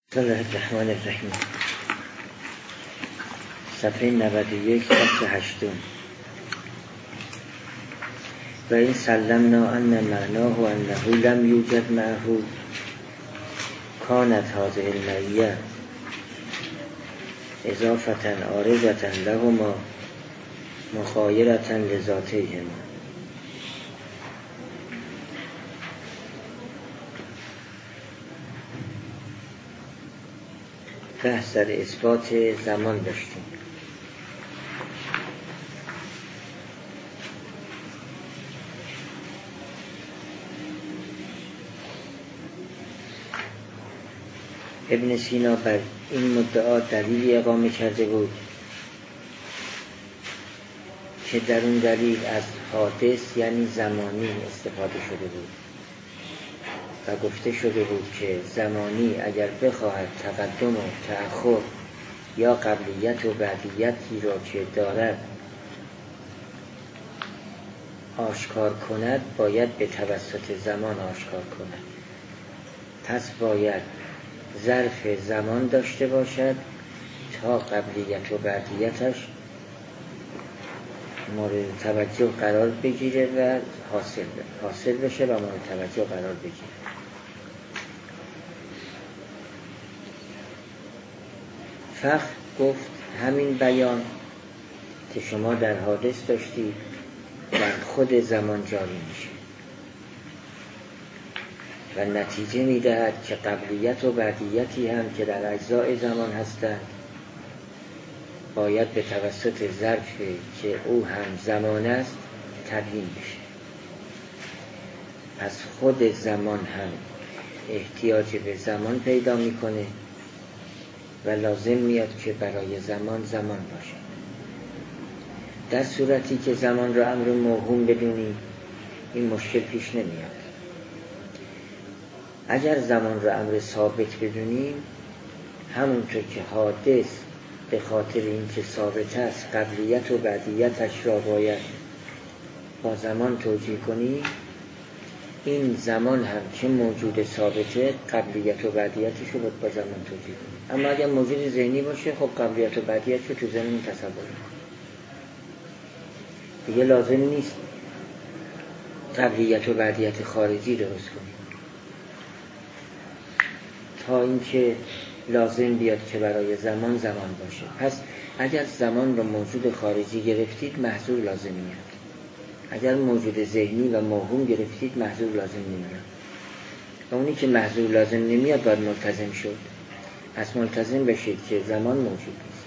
بسم الله الرحمن الرحیم. صفحه 91 فصل 8. و این سلمنا ان معناه انه لم یوجد معه کانت هذه المعیه اضافة عارضة لهما مخایرة لذاتیهما. بحث در اثبات زمان داشتیم. ابن سینا بر این مدعا دلیلی اقامه کرده بود که در اون دلیل از حادث یعنی زمانی استفاده شده بود و گفته شده بود که زمانی اگر بخواهد تقدم و تأخر یا قبلیت و بعدیتی را که دارد آشکار کند باید به توسط زمان آشکار کند. پس باید ظرف زمان داشته باشد تا قبلیت و بعدیتش مورد توجه قرار بگیره و حاصل بشه و مورد توجه قرار بگیره. فخر گفت همین بیان که شما در حادث داشتید در خود زمان جاری میشه و نتیجه میدهد که قبلیت و بعدیتی هم که در اجزای زمان هستند باید به توسط ظرفی که او هم زمان است تبیین بشه. پس خود زمان هم احتیاج به زمان پیدا میکنه و لازم میاد که برای زمان باشه. در صورتی که زمان را امر موهوم بدونیم این مشکل پیش نمیاد. اگر زمان را امر ثابت بدونیم همونطور که حادث به خاطر اینکه ثابت است قبلیت و بعدیتش را باید با زمان توجیه کنیم، این زمان هم که موجود ثابته قبلیت و بعدیتش رو با زمان توجیه کنیم. اما اگر موجود ذهنی باشه خب قبلیت و بعدیت رو تو ذهنمون تصور کنیم. دیگه لازم نیست قبلیت و بعدیت خارجی درست کنیم تا اینکه لازم بیاد که برای زمان باشه. پس اگر زمان رو موجود خارجی گرفتید محظور لازم میاد. اگر موجود ذهنی و موهوم گرفتید محظور لازم نمیاد. و اونی که محظور لازم نمیاد باید ملتزم شد. پس ملتزم بشید که زمان موجود نیست.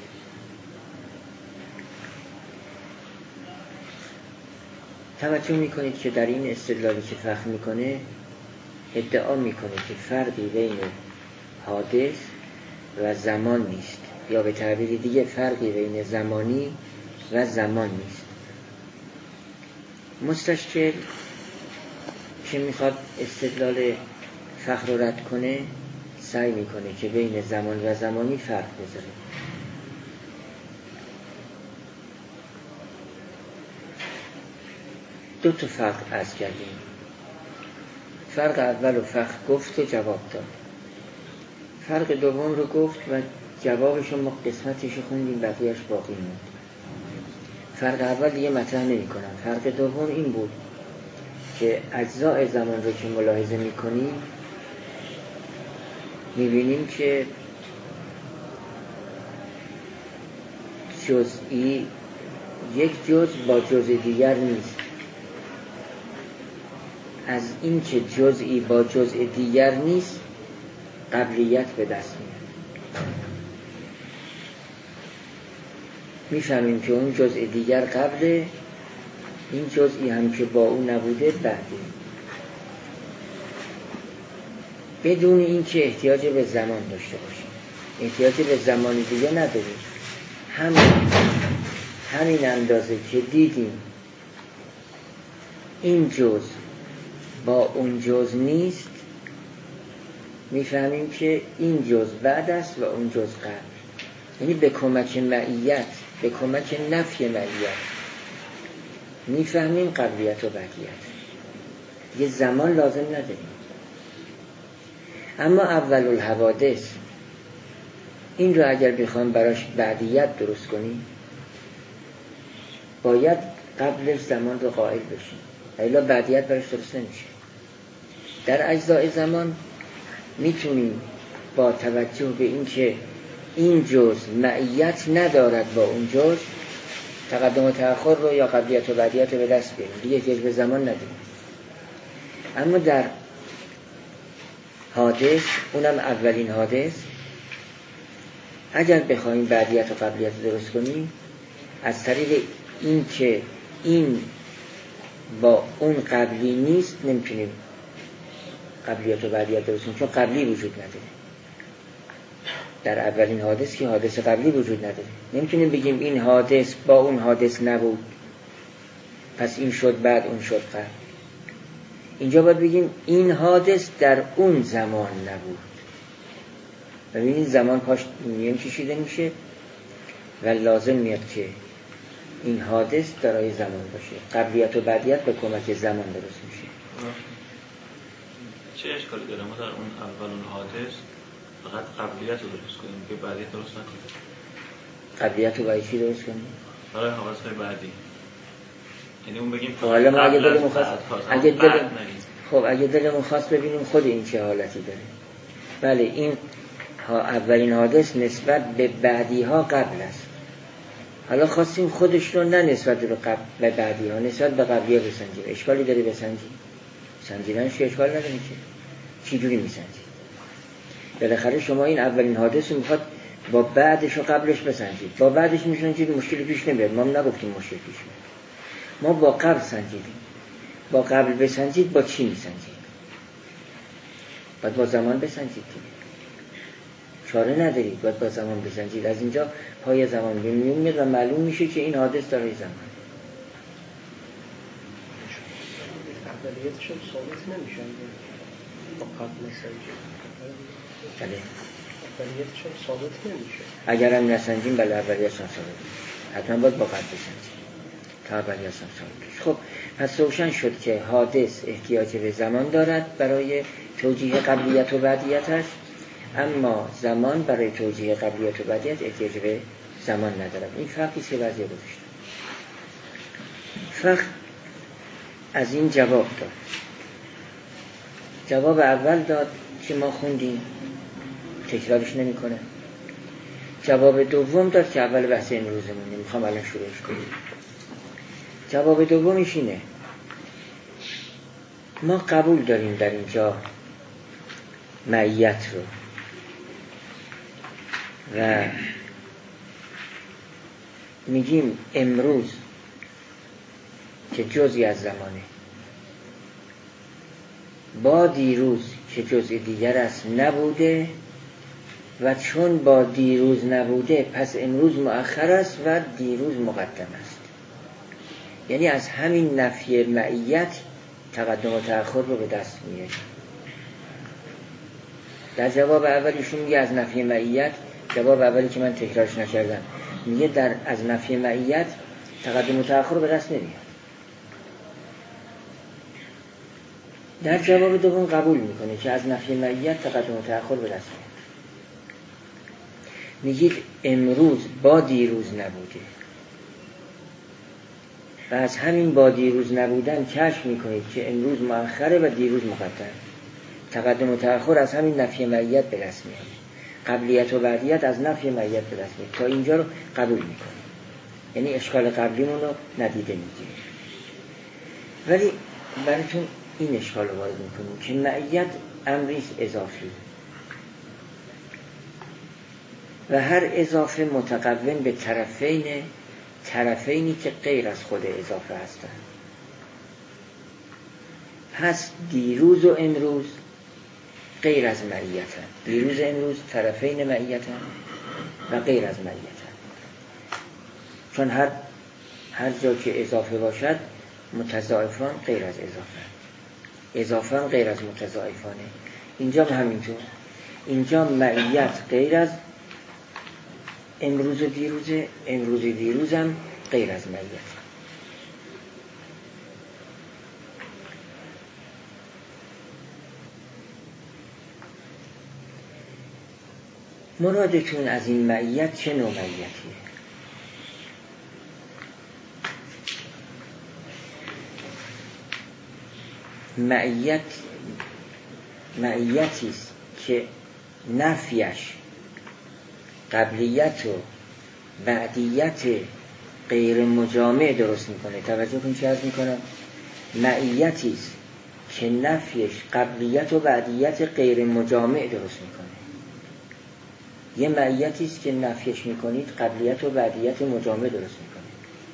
توجه میکنید که در این استدلالی که فخر میکنه ادعا میکنه که فرقی بین حادث و زمان نیست، یا به تعبیر دیگه فرقی بین زمانی و زمان نیست. مستشکل که میخواد استدلال فخر رو رد کنه سعی میکنه که بین زمان و زمانی فرق بذاره. دو تا فرق عرض کردیم. فرق اول رو فخر گفت و جواب داد. فرق دوم رو گفت و جوابش ما قسمتش رو خوندیم، بقیهش باقی موند. فرق اول دیگه مطرح نمی کنم. فرق دوم این بود که اجزای زمان رو که ملاحظه می کنیم می بینیم که جزئی یک جزء با جزء دیگر نیست. از این که جزئی با جزء دیگر نیست قبلیت به دست میاد. میفهمیم که اون جزء دیگر قبله، این جزئی هم که با اون نبوده بعده، بدون این که احتیاج به زمان داشته باشیم. احتیاج به زمان دیگه نداریم. همین اندازه که دیدیم این جزء با اون جزء نیست میفهمیم که این جزء بعد است و اون جزء قبل. یعنی به کمک معیت، به کمک نفی معیت میفهمیم قبلیت و بعدیت. یه زمان لازم نداریم. اما اول الحوادث این رو اگر بخوام براش بعدیت درست کنیم باید قبلش زمان رو قائل بشیم، الا بعدیت براش درست نمیشه. در اجزای زمان میتونیم با توجه به اینکه این جزء معیت ندارد با اون جزء تقدم و تأخر رو یا قبلیت و بعدیت رو به دست بیاریم، دیگه احتیاج به زمان نداریم. اما در حادث، اونم اولین حادث، اگر بخوایم بعدیت و قبلیت رو درست کنیم از طریق این که این با اون قبلی نیست نمیتونیم قبلیت و بعدیت درست کنیم، چون قبلی وجود نداره. در اولین حادث که حادث قبلی وجود نداره، نمیتونیم بگیم این حادث با اون حادث نبود پس این شد بعد اون شد قبل. اینجا باید بگیم این حادث در اون زمان نبود. ببینید زمان پاش میم کشیده میشه و لازم میاد که این حادث دارای زمان باشه. قبلیت و بعدیت به کمک زمان درست میشه. چه اشکالی داره ما در اون اولون حادث فقط قبلیت رو درست کنیم که بعدیت درست نکنیم؟ قبلیت رو باید چی درست کنیم؟ برای حوادث‌های بعدی. یعنی اون بگیم حالا ما اگه دلمون خواست اگه دلمون خواست ببینیم خود این چه حالتی داره. بله این اولین حادث نسبت به بعدی ها قبل است. حالا خواستیم خودش رو نه نسبت به قبل و بعدی ها، نسبت به قبلی ها بسنجیم. اشکالی داره بسنجیم؟ سنجیدنش اشکال نداره که. چی جوری میسنجید؟ بالاخره شما این اولین حادث رو میخواد با بعدش و قبلش بسنجید. با بعدش میسنجید مشکلی پیش نمیاد. ما نگفتیم مشکل پیش میاد. ما با قبل سنجیدیم. با قبل بسنجید با چی میسنجید؟ باید با زمان بسنجید. چاره ندارید، باید با زمان بسنجید. از اینجا پای زمان میاد و معلوم میشه که این حادث داره زمان. اولیتشون ثابت نمیشن با قبل نسنجید. بله. اولیتشون ثابت نمیشه. اگر هم نسنجیم بله اولیتشون ثابت میشه. حتما باید با قبل بسنجید تا اولیتشون ثابت میشه. خب پس روشن شد که حادث احتیاج به زمان دارد برای توجیه قبلیت و بعدیتش، اما زمان برای توجیه قبلیت و بعدیت احتیاج به زمان ندارد. این فرقی که بعضی گذاشتن. فرق از این جواب داد. جواب اول داد که ما خوندیم، تکرارش نمی کنه. جواب دوم داد که اول بحث امروزمون میخوام الان شروعش کنیم. جواب دومش اینه ما قبول داریم در اینجا معیت رو و میگیم امروز که جزئی از زمانه با دیروز که جزئی دیگر است نبوده و چون با دیروز نبوده پس امروز مؤخر است و دیروز مقدم است. یعنی از همین نفی معیت تقدم و تأخر رو به دست میاره. در جواب اولیشون میگه از نفی معیت، جواب اولی که من تکرارش نکردم میگه از نفی معیت تقدم و تأخر رو به دست نمیاره. در جواب دوم قبول میکنه که از نفی معیت تقدم و تأخر به دست میاره. میگید امروز با دیروز نبوده و از همین با دیروز نبودن کشف میکنید که امروز مؤخره و دیروز مقدم. تقدم و تأخر از همین نفی معیت به دست میاد. قبلیت و بعدیت از نفی معیت به دست میاد. تا اینجا رو قبول میکنه، یعنی اشکال قبلیمون رو ندیده میگیره. ولی براتون این اشکال رو وارد میکنیم که معیت امریست اضافی و هر اضافه متقوم به طرفینی که غیر از خود اضافه هستند. پس دیروز و امروز غیر از معیتن. دیروز امروز طرفین معیتن و غیر از معیتن، چون هر جا که اضافه باشد متضاعفان غیر از اضافان غیر از متضاعفانه. اینجا همینطور. اینجا معیت غیر از امروز و دیروزه، امروز و دیروزم غیر از معیت. مرادتون از این معیت چه نوع معیتیه؟ معیتی است که نفیش قبلیت و بعدیت غیر مجامع درست میکنه. توجه کنید چه عرض میکنم؟ معیتی است که نفیش قبلیت و بعدیت غیر مجامع درست میکنه. یه معیتی است که نفیش میکنید قبلیت و بعدیت مجامع درست میکنه.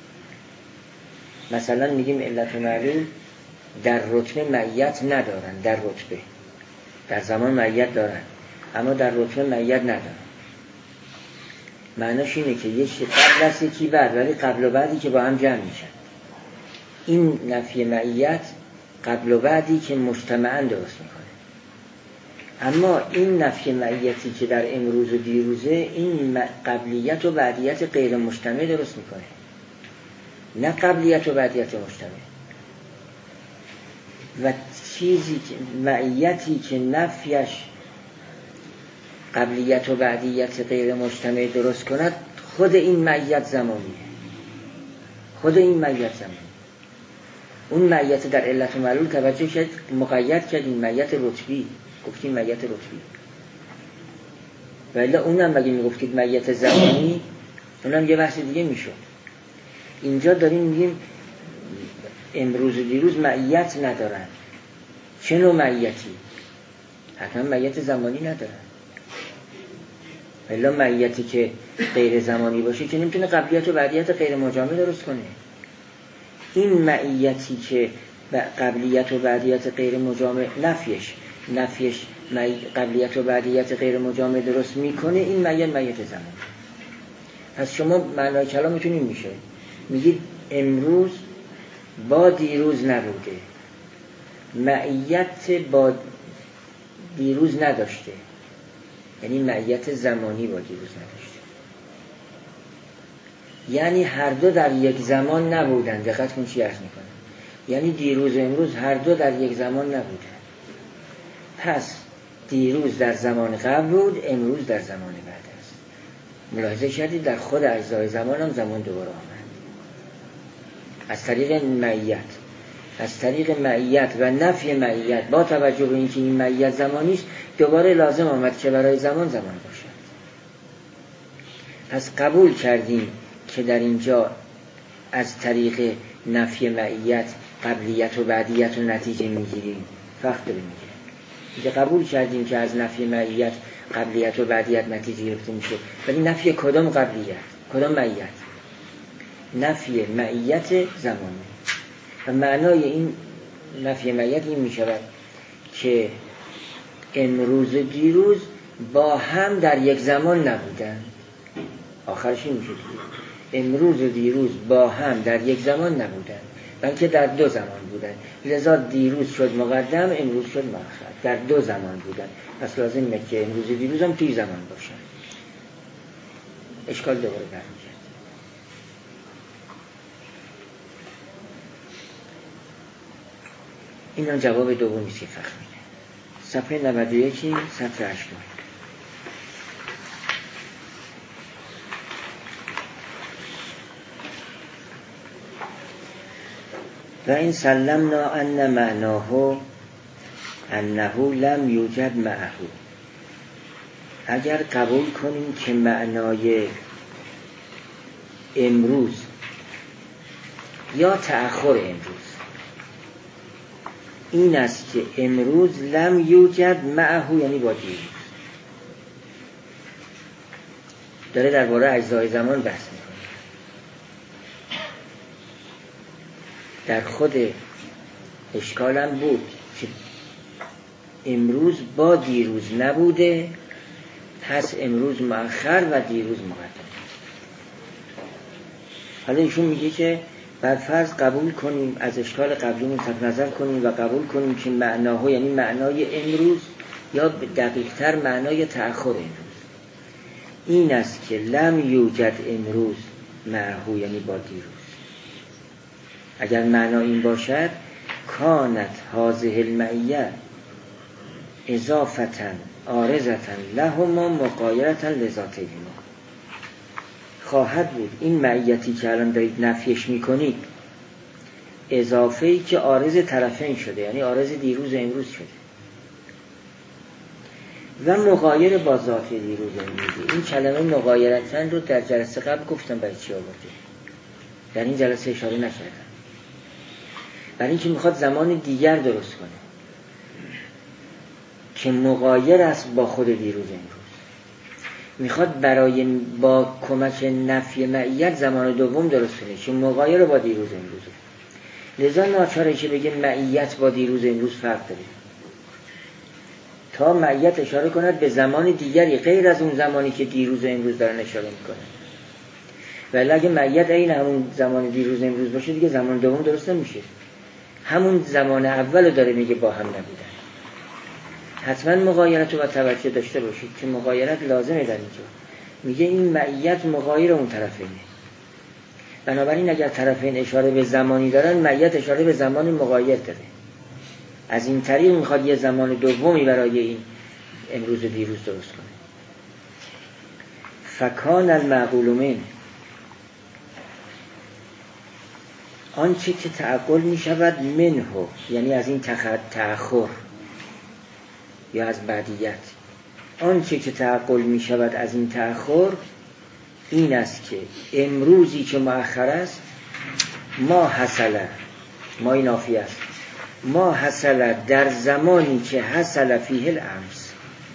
مثلا میگیم علت و معلول در رتبه معیت ندارن، در رتبه در زمان معیت دارن اما در رتبه معیت ندارن. معناش اینه که یکی قبل است یکی بعد، ولی قبل و بعدی که با هم جمع میشن. این نفی معیت قبل و بعدی که مجتمعاً درست میکنه. اما این نفی معیتی که در امروز و دیروزه این قبلیت و بعدیت غیر مجتمع درست میکنه، نه قبلیت و بعدیت مجتمع. و چیزی که معیتی که نفیش قبلیت و بعدیت غیر مجتمع درست کند، خود این معیت زمانیه. خود این معیت زمانیه. اون معیت در علت و معلول توجه کرد مقید کردیم معیت رتبی، گفتیم معیت رتبی. ولی اونم مگه میگفتید معیت زمانی، اونم یه بحث دیگه میشد. اینجا داریم میگیم امروز و دیروز معیت ندارن. چه نوع معیتی؟ حتما معیت زمانی ندارن. ولی معیتی که غیر زمانی باشه که نمیتونه قبلیت و بعدیت غیر مجامع درست کنه. این معیتی که قبلیت و بعدیت غیر مجامع نفیش قبلیت و بعدیت غیر مجامع درست میکنه، این معیت زمانی. پس شما معنای کلامتون این میشه، میگید امروز با دیروز نبوده، معیت با دیروز نداشته، یعنی معیت زمانی با دیروز نداشته. یعنی هر دو در یک زمان نبودن. دقت کن چی عرض میکنم. یعنی دیروز و امروز هر دو در یک زمان نبودن. پس دیروز در زمان قبل بود، امروز در زمان بعد است. ملاحظه کردید در خود اجزای زمان هم زمان دوباره آمد. از طریق معیت و نفی معیت، با توجه به اینکه این معیت زمانی است، دوباره لازم آمد که برای زمان باشد. پس قبول کردیم که در اینجا از طریق نفی معیت قبلیت و بعدیت و نتیجه میگیریم. فرق داره میگه. اینجا قبول کردیم که از نفی معیت قبلیت و بعدیت نتیجه گرفته میشه، ولی نفی کدام قبلیت؟ کدام معیت؟ نفی معیت زمانی. و معنای این نفی معیت این میشود که امروز و دیروز با هم در یک زمان نبودن. آخرش این میشه امروز و دیروز با هم در یک زمان نبودن، بلکه در دو زمان بودن. لذا دیروز شد مقدم، امروز شد مؤخر. در دو زمان بودن. پس لازمه که امروز و دیروز هم توی زمان باشن. اشکال دوباره برمیگرد. این هم جواب دومی که فقط میده. صفحه 91 سطر 8. و این سلمنا ان معناه انه لم یوجد معه. اگر قبول کنیم که معنای امروز یا تأخر امروز این است که امروز لم یوجد معه، یعنی با دیروز. داره درباره اجزای زمان بحث میکنه. در خود اشکالم بود که امروز با دیروز نبوده، پس امروز مؤخر و دیروز مقدم. حالا ایشون میگه که بر فرض قبول کنیم، از اشکال قبلیمون صرف نظر کنیم و قبول کنیم که معناه یعنی معنای امروز یا دقیق‌تر معنای تأخر امروز این است که لم یوجد امروز معه، یعنی با دیروز. اگر معنا این باشد کانت هذه المعیه اضافة عارضتن لهما مغایرتن لذاتهما. خواهد بود این معیتی که الان دارید نفیش میکنید اضافه‌ای که عارض طرفین شده، یعنی عارض دیروز امروز شده و مغایر با ذات دیروز امروزی. این کلمه مغایرتن رو در جلسه قبل گفتم برای چی آورده، در این جلسه اشاره نکردم. برای اینکه میخواد زمان دیگر درست کنه که مغایر است با خود دیروز امروز. میخواد با کمک نفی معیت زمان دوم درست کنه که مغایر با دیروز امروز. لذا ناچاره که بگه معیت با دیروز امروز فرق داره تا معیت اشاره کند به زمان دیگری غیر از اون زمانی که دیروز امروز دارن اشاره میکنه. ولی اگه معیت این همون زمان دیروز امروز باشه دیگه زمان دوم درست نمیشه. همون زمان اول داره میگه با هم نبودن. حتما مغایرت رو با توجه داشته باشید که مغایرت لازمه در اینجا. میگه این معیت مغایر اون طرفینه. بنابراین اگر طرفین اشاره به زمانی دارن معیت اشاره به زمان مغایر داره. از این طریق میخواد یه زمان دومی برای این امروز و دیروز درست کنه. فکان المعقول من، آنچه که تعقل میشود منه، یعنی از این تأخر یا از بعدیت، آنچه که تعقل میشود از این تأخر این است که امروزی که مؤخر است ما حصل، ما این نافی است، ما حصل در زمانی که حصل فیه الامس.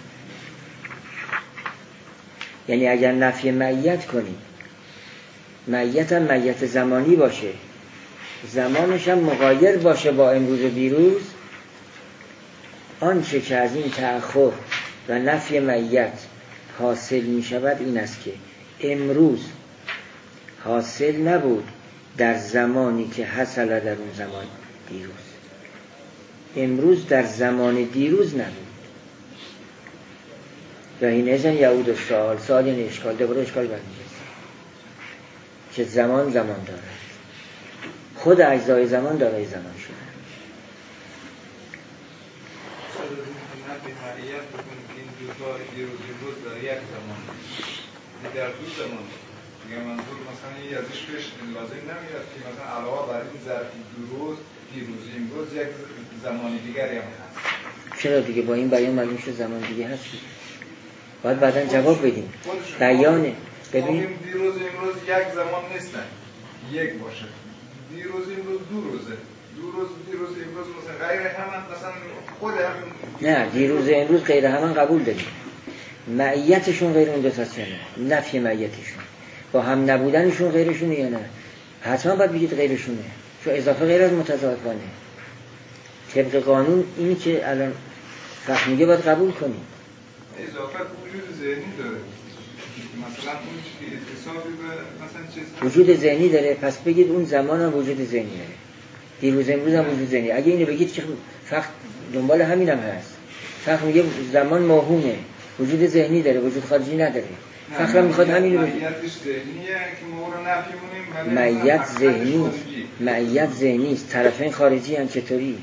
یعنی اگر نفی معیت کنی، معیت هم معیت زمانی باشه، زمانش هم مغایر باشه با امروز و دیروز، آنچه که از این تأخر و نفی معیت حاصل می شود این است که امروز حاصل نبود در زمانی که حصل در اون زمان دیروز. امروز در زمان دیروز نبود. و این ازن یعود و سال یعنی اشکال، دوباره اشکال برمیگرد که زمان دارد، خود اجزای زمان دارای زمان شده. این دو تا دیروز در یک زمان، در دو زمان دیگه منظور مثلا این ازش پیش لازم نمیاد که مثلا علاوه بر این ظرف دیروز امروز یک زمان دیگری هم هست. چرا دیگه با این بیان معلوم شد زمان دیگه هست. باید بعداً جواب بدیم. بیانه ببین دیروز امروز یک زمان نیستن، یک باشه. دیروز امروز دو روزه. دیروز امروز مثلا غیر همان مثلا خود هم نه، دیروز امروز غیر همان قبول داریم. معیتشون غیر اون دو تاست، نفی معیتشون با هم نبودنشون غیرشونه یا نه؟ حتما باید بگید غیرشونه، چون اضافه غیر از متضادانه. طبق قانون اینی که الان فقط میگه باید قبول کنیم. اضافه وجود ذهنی داره، مثلا اون چیزی اتصابی به مثلا چیز وجود ذهنی داره، پس بگید اون زمان هم وجود ذهنی داره، دیروز امروز هم وجود ذهنی. اگه اینو بگید که فقط دنبال همین هم هست، فقط میگه زمان موهومه، وجود ذهنی داره، وجود خارجی نداره، فقط میخواد همینو بگید. معیتش ذهنیه که ما رو نفی مونیم. معیت ذهنی است، طرفین خارجی هم چطوری؟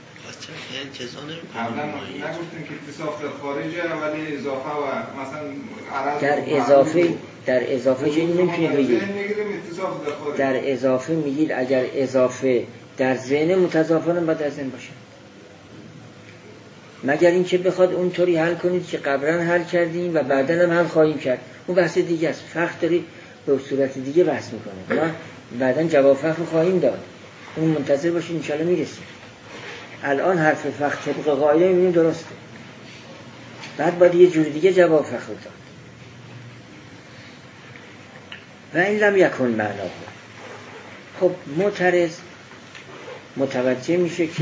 قبلا نگفتیم که اتصاف در خارجه ولی اضافه و مثلا در اضافه که نمیتونید بگید. در اضافه میگید اگر اضافه در ذهن متضافن هم باید در ذهن باشه، مگر اینکه بخواد اونطوری حل کنید که قبلا حل کردیم و بعدا هم حل خواهیم کرد، اون بحث دیگه است. فقط داری به صورت دیگه بحث میکنه، ما بعدا جواب فقط رو خواهیم داد، اون منتظر باشید ان شاءالله میرسیم. الان حرف فقط طبق قاعده میبینیم درسته، بعد باید یه جور دیگه جواب فقط رو داد. و این لم یکن معناه. خب معترض متوجه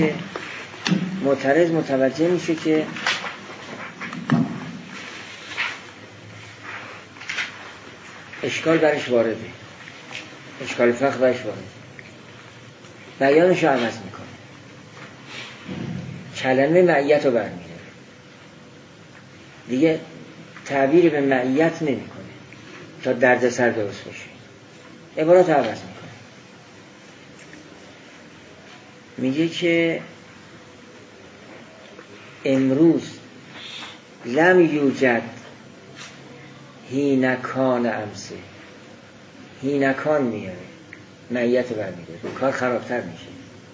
میشه که اشکال برش وارده، اشکال فقه برش وارده، بیانش رو عوض میکنه، کلمه معیت رو برمیداره، دیگه تعبیر به معیت نمیکنه تا دردسر درست بشه، عبارات رو عوض میکنه. میگه که امروز لم یوجد هینکان امسه. هینکان میاره، معیت برمیده، کار خرابتر میشه.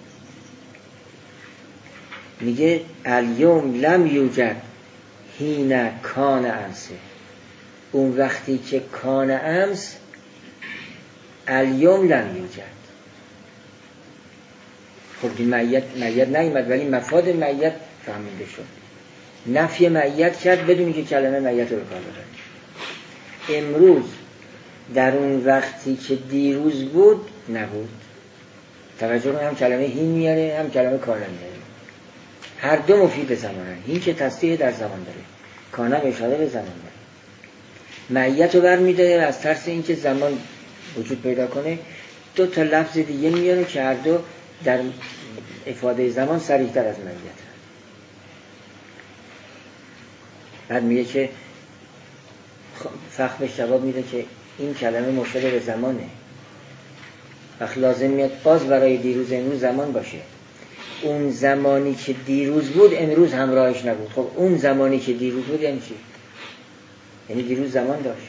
میگه الیوم لم یوجد هینکان امسه. اون وقتی که کان امس، الیوم لم یوجد. خب این معیت نیامد ولی مفاد معیت فهمیده شد. نفی معیت کرد بدون که کلمه معیت رو بکار ببره. امروز در اون وقتی که دیروز بود نبود. توجه کنید، هم کلمه هین میاره هم کلمه کان میاره. هر دو مفید زمانن. هین که تصدیح در زمان داره، کان هم اشاره به زمان داره. معیت رو برمی‌داره از ترس اینکه زمان وجود پیدا کنه. دو تا لفظ دیگه میاره که هر دو در افاده زمان صریح‌تر از معیت. بعد میگه که فخر جواب میده که این کلمه مشابه به زمانه. وقت لازم میاد باز برای دیروز امروز زمان باشه. اون زمانی که دیروز بود امروز همراهش نبود. خب اون زمانی که دیروز بود یعنی چی؟ یعنی دیروز زمان داشت.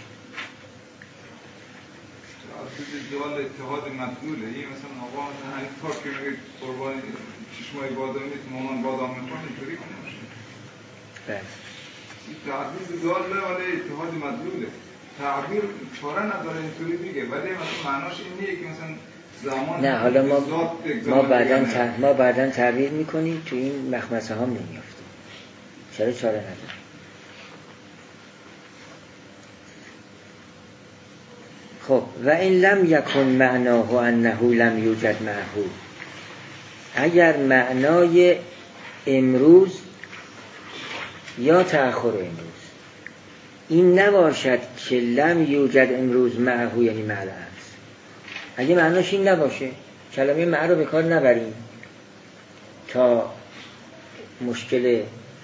دوال اتحاد مطلوله. این مثلا آقا مثلا همین کار که میگه قربان چشمای بادامی تو مامان بادام میکنه اینطوری کنه. بله. تعبیر دوال ولی اتحاد مطلوله. تعبیر چاره نداره اینطوری میگه ولی مثلا معناش این نیه که مثلا زمان نه. حالا ما بعداً تعبیر میکنیم تو این مخمسه هم نمیافتیم. چرا چاره نداره؟ خب و این لم یکن معناه انه لم یوجد معه. اگر معنای امروز یا تأخر امروز این نباشد که لم یوجد امروز معه یعنی مع الامس. اگه معناش این نباشه کلمه مع رو به کار نبریم تا مشکل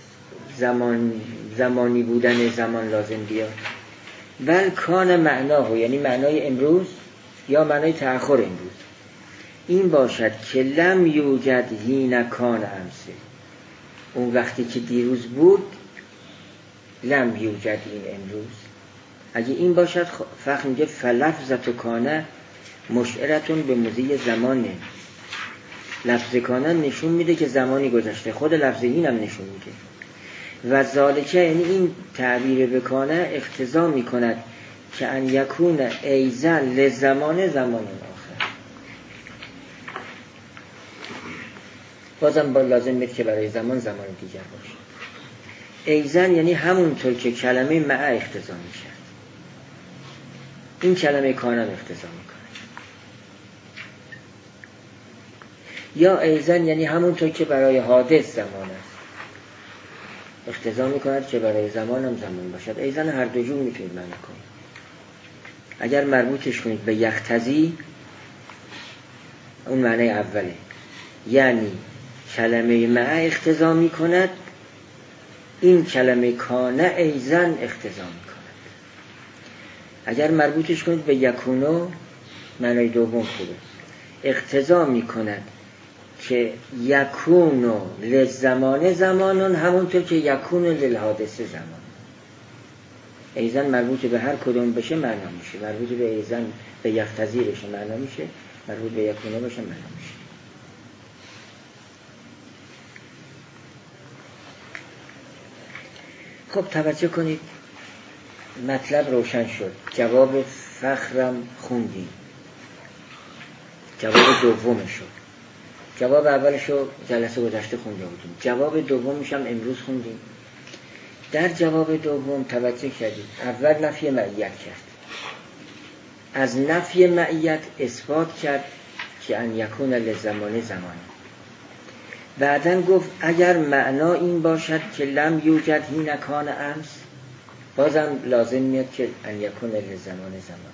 زمانی بودن زمان لازم بیاد. بل کان معناه یعنی معنای امروز یا معنای تأخر امروز این باشد که لم یوجد هین کان امسه. اون وقتی که دیروز بود لم یوجد این امروز. اگه این باشد فقط میگه فلفظت و کانه مشعرتون به مضی زمانه. لفظ کانه نشون میده که زمانی گذشته. خود لفظ این هم نشون میده. و ذالکه یعنی این تعبیر بکانه اقتضا میکند که ان یکون ایزن لزمان زمان آخر. بازم با لازم میده که برای زمان دیگر باشه. ایزن یعنی همونطور که کلمه مع اقتضا میشه این کلمه کانه اقتضا میکنه. یا ایزن یعنی همونطور که برای حادث زمان است اقتضا میکند که برای زمان هم زمان باشد. ایزن هر دو جور میتونید معنی کنید. اگر مربوطش کنید به یقتضی اون معنی اوله، یعنی کلمه مع اقتضا میکند، این کلمه کانه ایزن اقتضا میکند. اگر مربوطش کنید به یکونو معنی دوم خوبه. اقتضا میکند که یکونو لزمان زمانون همونطور که یکونو للحادث زمان. ایزن مربوط به هر کدوم بشه معنا میشه. مربوط به ایزن به یقتضی بشه معنا میشه. مربوط به یکونو بشه معنا میشه. خب توجه کنید مطلب روشن شد. جواب فخرم خوندیم. جواب دومشو، جواب اولشو جلسه گذشته خونده بودیم. جواب دومش هم امروز خوندیم. در جواب دوم توجه کردید اول نفی معیت کرد. از نفی معیت اثبات کرد که ان یکون لزمان زمان. بعدن گفت اگر معنا این باشد که لم یوجد هین کان امس بازم لازم میاد که ان یکون لزمان زمان.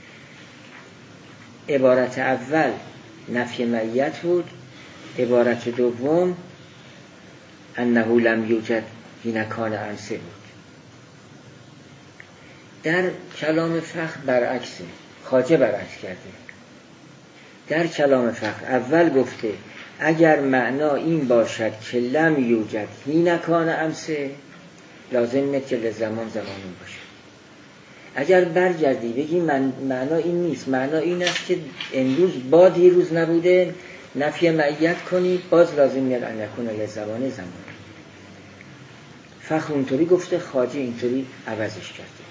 عبارت اول نفی معیت بود، عبارت دوم انه لم یوجد هین کان امس بود. در کلام فخر برعکسه، خواجه برعکس کرده. در کلام فخر اول گفته اگر معنا این باشد که لم یوجد هین کان امس لازم میاد که لزمان زمانون باشه. اگر برگردی بگی معنا این نیست، معنا این است که امروز با دیروز نبوده، نفی معیت کنی، باز لازم میاد ان یکون لزمان زمان. فخر اونطوری گفته، خواجه اینطوری عوضش کرده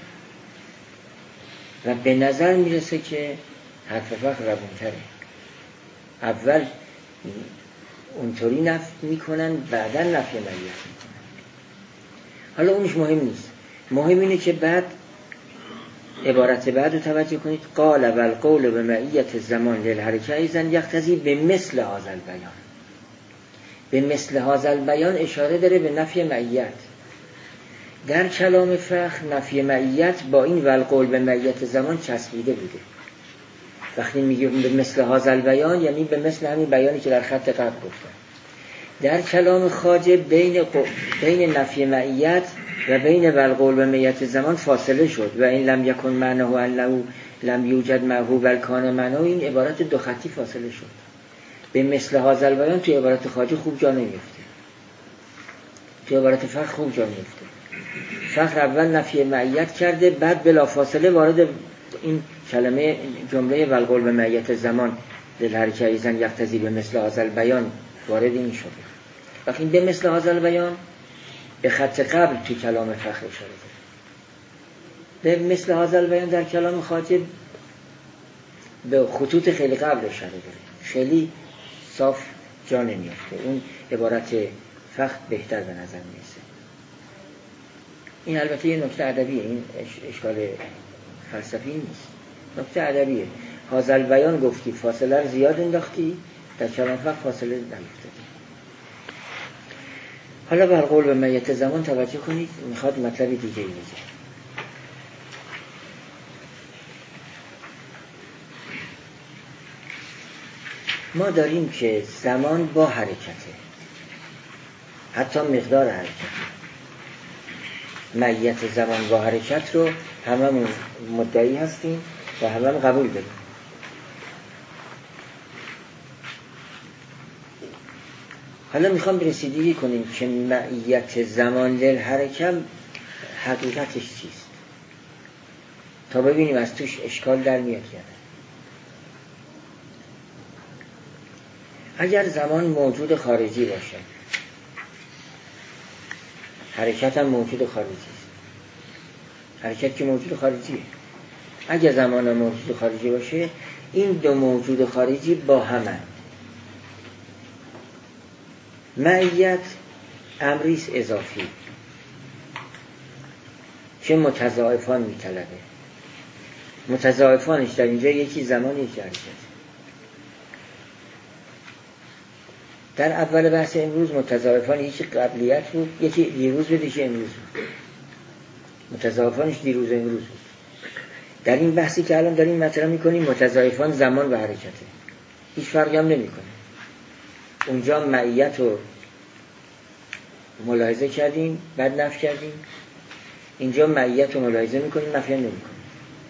و به نظر میرسه که حرف فخر روونتره. اول اونطوری نفی میکنن، بعدا نفی معیت میکنن. حالا اونش مهم نیست، مهم اینه که بعد عبارت بعد رو توجه کنید. قال و القول به معیت زمان للحرکه ایزن یقتضی به مثل هذا البیان. به مثل هذا البیان اشاره داره به نفی معیت. در کلام فخر نفی معیت با این و القول به معیت زمان چسبیده بوده. وقتی میگیم به مثل هذا البیان یعنی به مثل همین بیانی که در خط قبل گفتم. در کلام خواجه بین نفی معیت و بین والقول به معیت زمان فاصله شد و این لم یکن معناه انه لم یوجد معه بل کان معناه. این عبارت دو خطی فاصله شد. به مثل هذا البیان توی عبارت خواجه خوب جا نمیفته، توی عبارت فخر خوب جا میفته. فخر اول نفی معیت کرده، بعد بلا فاصله وارد این کلمه جمله والقول به معیت زمان للحرکه ایزن یقتضی به مثل هذا البیان وارد این شده. وقتی به مثل هذا البیان به خط قبل توی کلام فخر اشاره داره، به مثل هذا البیان در کلام خواجه به خطوط خیلی قبل اشاره داره، خیلی صاف جا نمیافته. اون عبارت فخر بهتر به نظر میرسه. این البته یه نکته ادبیه، این اشکال فلسفی نیست، نکته ادبیه. هذا البیان گفتی، فاصله رو زیاد انداختی، در کلام فخر فاصله نیفتادی. حالا بر قول به معیت زمان توجه کنید، میخواد مطلب دیگه ای بگه. ما داریم که زمان با حرکته، حتی مقدار حرکته. معیت زمان با حرکت رو هممون مدعی هستیم و هممون قبول داریم. حالا میخوام رسیدگی کنیم که معیت زمان للحرکه حقیقتش چیست، تا ببینیم از توش اشکال در میاد یا نه. اگر زمان موجود خارجی باشه، حرکت هم موجود خارجی است. حرکت که موجود خارجیه. اگر زمان موجود خارجی باشه، این دو موجود خارجی با همن. معیت امریس اضافی که متضاعفان میطلبه. متضاعفانش در اینجا یکی زمان یکی حرکت. در اول بحث امروز متضاعفان یکی قبلیت بود، یکی دیروز بود، یکی امروز بود. متضاعفانش دیروز امروز بود. در این بحثی که الان داریم مطرح میکنیم متضاعفان زمان و حرکته، هیچ فرقی هم نمیکنه. اونجا معیت رو ملاحظه کردیم بعد نفی کردیم، اینجا معیت رو ملاحظه میکنیم نفی هم نمیکنیم.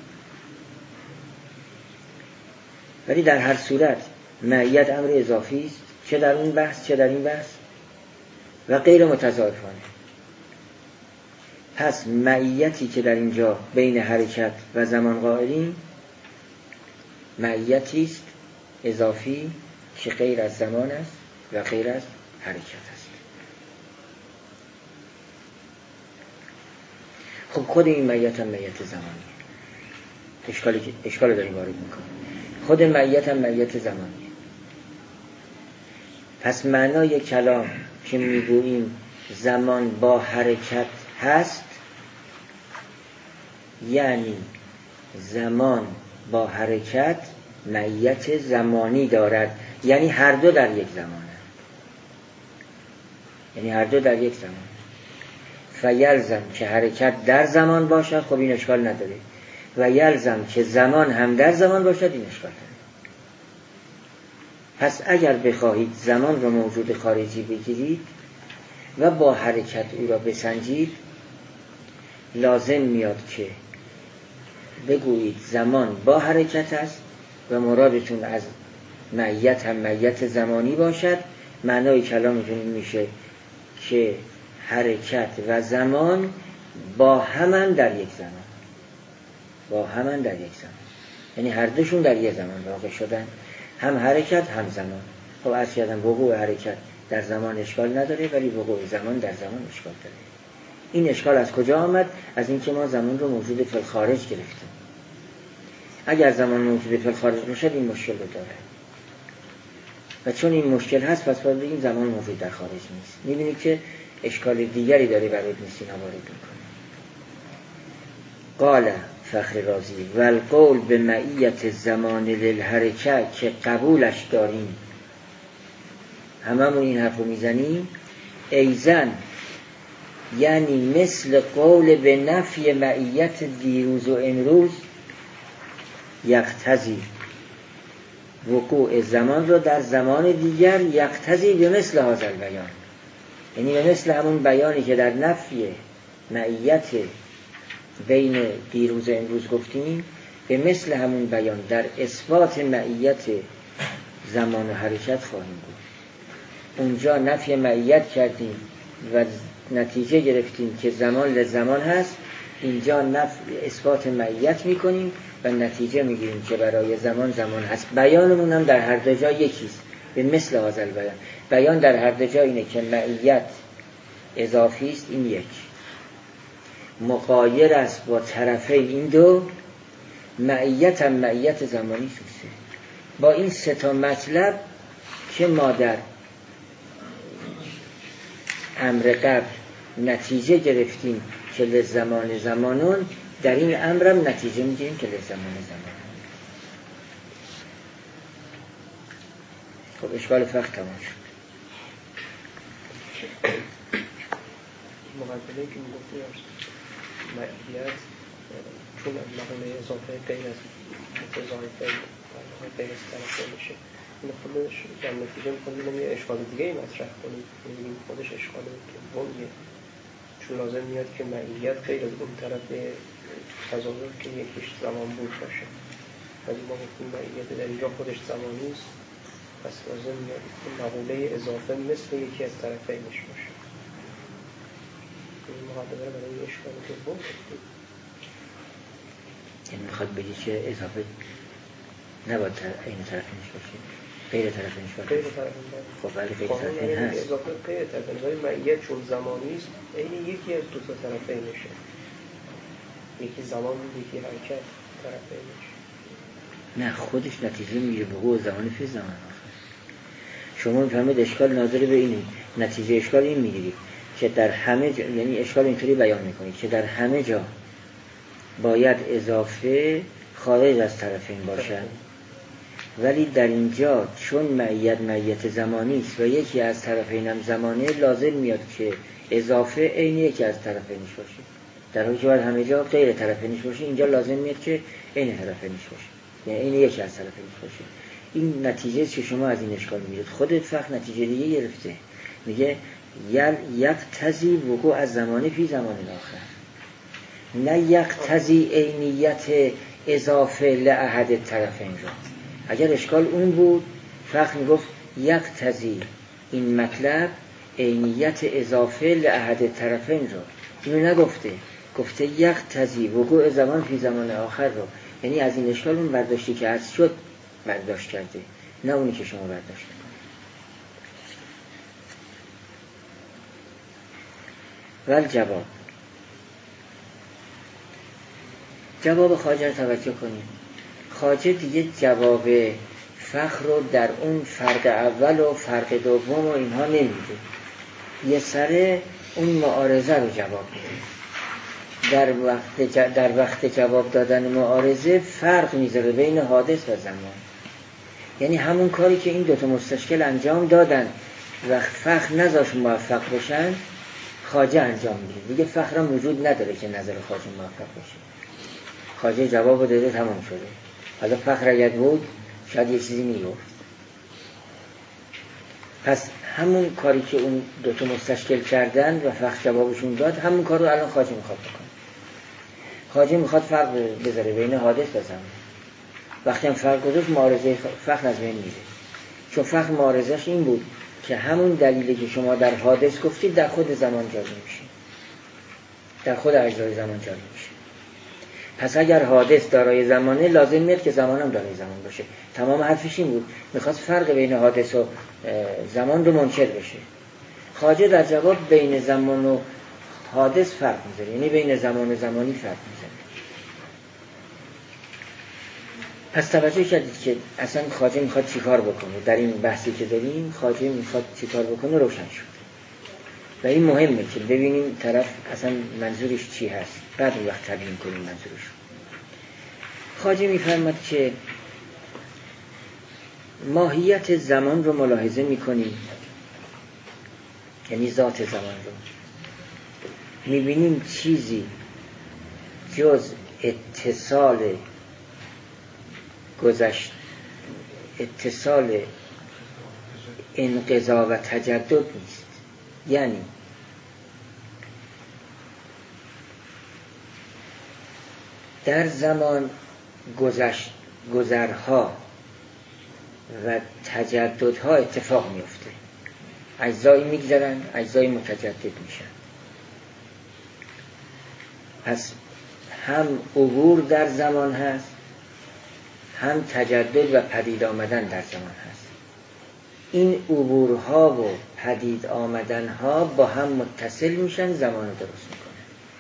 ولی در هر صورت معیت امر اضافی است، چه در اون بحث چه در این بحث، و غیر متضاعفانه. پس معیتی که در اینجا بین حرکت و زمان قائلیم معیتی است اضافی که غیر از زمان است و غیر از حرکت است. خب خود این معیت هم معیت زمانی، اشکال داریم وارد میکنه. خود معیت هم معیت زمانی. پس معنای کلام که میگوییم زمان با حرکت هست، یعنی زمان با حرکت معیت زمانی دارد، یعنی هر دو در یک زمانه، یعنی هر دو در یک زمان. فیلزم که حرکت در زمان باشد، خب این اشکال نداره، و یلزم که زمان هم در زمان باشد، این اشکال داره. پس اگر بخواهید زمان رو موجود خارجی بگیرید و با حرکت او را بسنجید، لازم میاد که بگویید زمان با حرکت است و مرادتون از معیت هم معیت زمانی باشد. معنای کلامتون این میشه که حرکت و زمان با همن در یک زمان، یعنی هر دوشون در یک زمان واقع شدن، هم حرکت هم زمان. خب عرض کردم وقوع حرکت در زمان اشکال نداره، ولی وقوع زمان در زمان اشکال داره. این اشکال از کجا آمد؟ از اینکه ما زمان رو موجود فی الخارج گرفتیم. اگر زمان موجود فی الخارج باشد این مشکل رو داره، و چون این مشکل هست پس باید بگیم زمان موجود در خارج نیست. می‌بینید که اشکال دیگری داره برای ابن سینا وارد می‌کنه. قال فخر رازی والقول به معیت زمان للحرکه که قبولش داریم، هممون این حرف رو میزنیم، ایزن یعنی مثل قول به نفی معیت دیروز و امروز یقتضی وقوع زمان رو در زمان دیگر، یقتضی به مثل هذا البیان، یعنی به مثل همون بیانی که در نفی معیت بین دیروز و امروز گفتیم، به مثل همون بیان در اثبات معیت زمان و حرکت خواهیم بود. اونجا نفی معیت کردیم و نتیجه گرفتیم که زمان لزمان هست، اینجا اثبات معیت میکنیم و نتیجه میگیریم که برای زمان زمان هست. بیانمون هم در هر دو جا یکیست، به مثل هذا البیان. بیان در هر دو جا اینه که معیت اضافی است، این یک مغایر است با طرفین این دو، معیت هم معیت زمانی است. با این سه تا مطلب که ما در امر قبل نتیجه گرفتیم که لزمان زمانون، در این امرم نتیجه میگیریم که لزمان زمانون. خب اشکال فقط تمام شد. مقدمه که میگفتیم معیت چون مقام اضافه غیر از متضاعفه غیر از طرفه میشه، این خودش در نتیجه میکنیم یه اشکال دیگه ای مطرح کنیم، این خودش اشکال دومیه، چون لازم میاد که معیت غیر از اون طرف تظاهر که یکیش زمان بود باشه. ولی ما گفتیم معیت در اینجا خودش زمانی است، پس لازم میاد که مقوله اضافه مثل یکی از طرفینش باشه. این مقدمه رو برای اشکال دوم گفتیم. یعنی میخواد بگی که اضافه نباید این طرفینش باشه، غیر طرفینش باشه. غیر طرفین باشه. خب ولی غیر طرفین هست. اضافه غیر طرفین، ولی معیت چون زمانی است این یکی از دو تا طرفینشه، یکی زمان بود یکی حرکت طرفینش. نه خودش نتیجه میگیره وقوع زمان فی زمان آخر. شما میفهمید اشکال ناظر به اینه، نتیجه اشکال این میگیرید که در همه جا، یعنی اشکال اینطوری بیان میکنید که در همه جا باید اضافه خارج از طرفین باشد، ولی در اینجا چون معیت زمانی است و یکی از طرفین هم زمانه، لازم میاد که اضافه عین یکی از طرفینش باشه، در حالی که باید همه جا غیر طرفینش باشه، اینجا لازم میاد که عین طرفینش باشه، یعنی عین یکی از طرفینش باشه. این نتیجه که شما از این اشکال میگیرید. خودت فقط نتیجه دیگه گرفته، میگه یقتضی وقوع از زمانی فی زمان آخر، نه یقتضی عینیت اضافه لأحد الطرفین را. اگر اشکال اون بود فقط میگفت یقتضی این مطلب عینیت اضافه لأحد الطرفین را، اینو نگفته، گفته یقتضی وقوع زمان فی زمان آخر را. یعنی از این اشکال اون برداشتی که عرض شد برداشت کرده، نه اونی که شما برداشت کنید. ول جواب خواجه رو توجه کنید. خواجه دیگه جواب فخر رو در اون فرق اول و فرق دوم و اینها نمیده، یه سره اون معارضه رو جواب میده. در وقت جواب دادن معارضه فرق میذاره بین حادث و زمان، یعنی همون کاری که این دوتا مستشکل انجام دادن و فخر نذاش موفق بشن، خواجه انجام میده. دیگه فخر هم وجود نداره که نظر خواجه موفق بشه. خواجه جواب داده تمام شده. حالا فخر اگر بود شاید یه چیزی میگفت. پس همون کاری که اون دوتا مستشکل کردن و فخر جوابشون داد، همون کار رو الان خواجه میخواد بکنه. خواجه میخواد فرق بذاره بین حادث و زمان. وقتی هم فرق گذاشت معارضه فخر از بین میره، چون فخر معارضش این بود که همون دلیلی که شما در حادث گفتید در خود زمان جاری میشه، در خود اجزای زمان جاری میشه. پس اگر حادث دارای زمانه لازم میاد که زمان هم دارای زمان باشه. تمام حرفش این بود، میخواست فرق بین حادث و زمان رو منکر بشه. خواجه در جواب بین زمان و حادث فرق میذاره، یعنی بین زمان و زمانی فرق میذاره. پس توجه کردید که اصلا خواجه میخواد چیکار بکنه در این بحثی که داریم. خواجه میخواد چیکار بکنه روشن شد و این مهمه که ببینیم طرف اصلا منظورش چی هست، بعد اون وقت تبیین کنیم منظورش. خواجه میفرماد که ماهیت زمان رو ملاحظه میکنیم، یعنی ذات زمان رو میبینیم چیزی جز اتصال گذشت، اتصال انقضا و تجدد نیست. یعنی در زمان گذرها و تجددها اتفاق میفته، اجزایی میگذرن، اجزایی متجدد میشن. پس هم عبور در زمان هست، هم تجدد و پدید آمدن در زمان هست. این عبورها و پدید آمدنها با هم متصل میشن، زمان رو درست میکنن.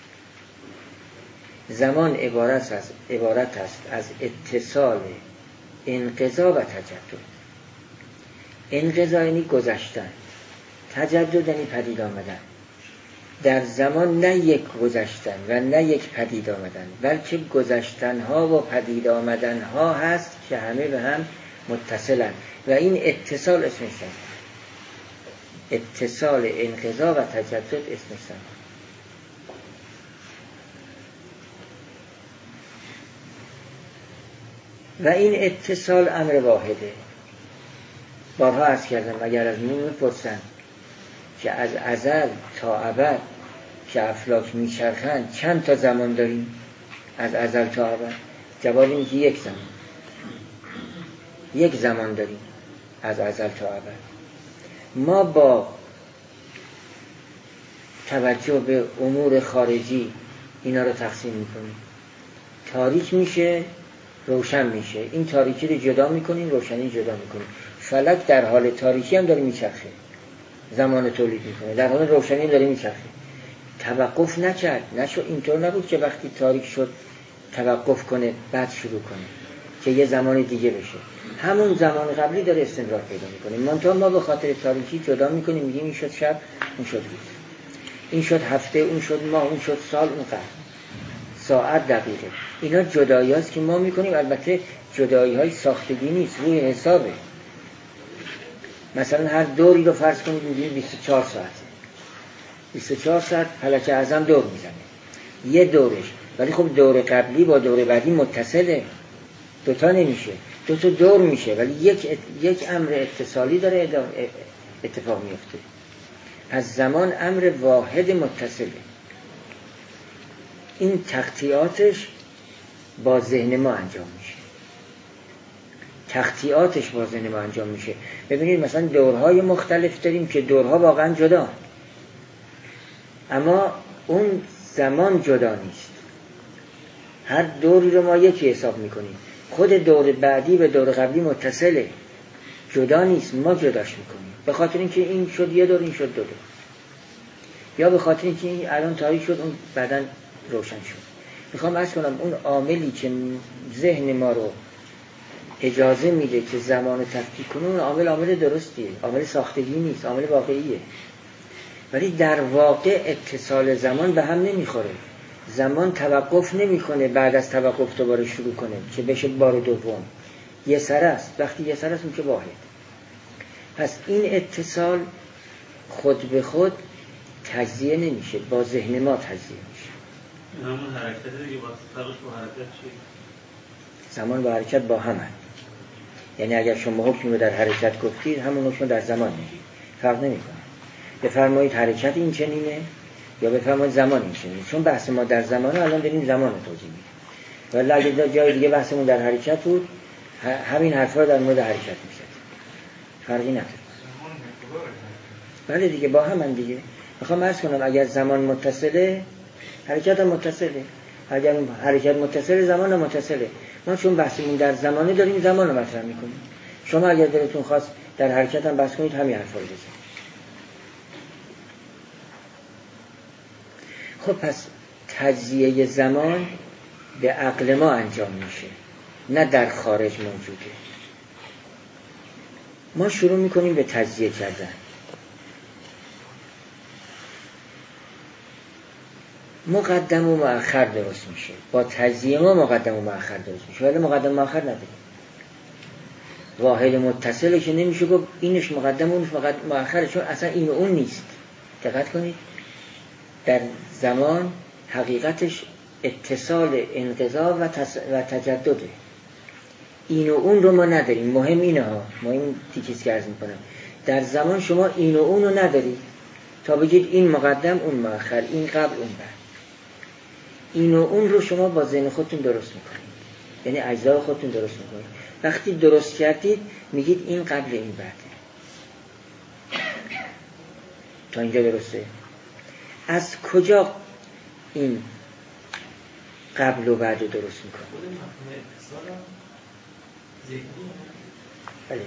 زمان عبارت است از اتصال انقضا و تجدد. انقضا یعنی گذشتن، تجدد یعنی پدید آمدن. در زمان نه یک گذشتن و نه یک پدید آمدن، بلکه گذشتنها و پدید آمدنها هست که همه به هم متصلن و این اتصال اسمش زمان. اتصال انقضا و تجدد اسمش زمان. و این اتصال امر واحده. بارها عرض کردم اگر از من میپرسن که از ازل تا ابد که افلاک میچرخند چند تا زمان داریم از ازل تا ابد؟ جواب اینه که یک زمان داریم از ازل تا ابد. ما با توجه به امور خارجی اینا رو تقسیم میکنیم. تاریک میشه، روشن میشه. این تاریکی رو جدا میکنیم، روشنی جدا میکنیم. فلک در حال تاریکی هم داره میچرخه، زمان تولید میکنه، در حال روشنی هم داره میچرخه. توقف نکرد، نشو اینطور نبود که وقتی تاریک شد توقف کنه بعد شروع کنه که یه زمان دیگه بشه. همون زمان قبلی داره استمرار پیدا میکنه. منتها ما به خاطر تاریکی جدا میکنیم، میگیم این شد شب، اون شد روز، این شد هفته، اون شد ماه، اون شد سال، اون قرن، ساعت، دقیقه. اینا جدایی هست که ما میکنیم. البته جدایی های ساختگی نیست، روی حسابه. مثلا هر دوری رو فرض کنید میگیم 24 ساعت. 24 ساعت فلک اعظم دور میزنه، یه دورش. ولی خب دور قبلی با دور بعدی متصله، دوتا نمیشه، دوتا دور میشه، ولی یک امر اتصالی داره اتفاق میفته. پس زمان امر واحد متصله. این تقطیعاتش با ذهن ما انجام میشه. ببینید مثلا دورهای مختلف داریم که دورها واقعا جدا، اما اون زمان جدا نیست. هر دوری رو ما یکی حساب میکنیم. خود دور بعدی به دور قبلی متصله، جدا نیست، ما جداش میکنیم. به خاطر اینکه این شد یه دور، این شد دو دور، یا به خاطر اینکه این الان تاریک شد اون بعداً روشن شد. میخوام عرض کنم اون عاملی که ذهن ما رو اجازه میده که زمان تفکیک کنه، اون عامل درستیه، عامل ساختگی نیست، عامل واقعیه. ولی در واقع اتصال زمان به هم نمیخوره. زمان توقف نمیکنه، بعد از توقف دوباره شروع کنه که بشه بار دوم. یه سر است. وقتی یه سر است میشه واحد. پس این اتصال خود به خود تجزیه نمیشه، با ذهن ما تجزیه میشه. همون حرکت دیگه فرقش با حرکت چیه؟ زمان با حرکت با هم هست. یعنی اگر شما حکم رو در حرکت گفتید، همون حکم در زمان میگید، فرق نمیکنه. بفرمایید حرکت این چنینه یا بفرمایید زمان این چنینه. چون بحث ما در زمانه، الان داریم زمان رو توضیح میدیم. ولی اگه جای دیگه بحثمون در حرکت بود، همین حرفا رو در مورد حرکت میشد، فرقی نداره. زمان بله دیگه با هم دیگه. میخوام عرض کنم اگر زمان متصله حرکت هم متصله، اگر حرکت متصله زمان هم متصله. ما چون بحثمون در زمانه داریم زمان رو مطرح میکنیم. شما اگر دلتون خواست در حرکت هم بحث کنید همین حرفا رو بزنید. خب پس تجزیه زمان به عقل ما انجام میشه، نه در خارج موجوده. ما شروع میکنیم به تجزیه کردن. مقدم و مؤخر درست میشه. با تجزیه ما مقدم و مؤخر درست میشه، ولی مقدم و مؤخر نداریم. واحد متصله که نمیشه گفت اینش مقدم اونش مؤخره، چون اصلا این و اون نیست. دقت کنید در زمان حقیقتش اتصال انقضا و تجدده. این و اون رو ما نداریم. مهم اینه ها، مهم تیکیز که عرض میکنم. در زمان شما این و اون رو ندارید تا بگید این مقدم اون مؤخر، این قبل اون بعد. این و اون رو شما با ذهن خودتون درست میکنید، یعنی اجزا خودتون درست میکنید. وقتی درست کردید میگید این قبل این بعده. تا اینجا درسته؟ از کجا این قبل و بعد رو درست میکنه؟ بله.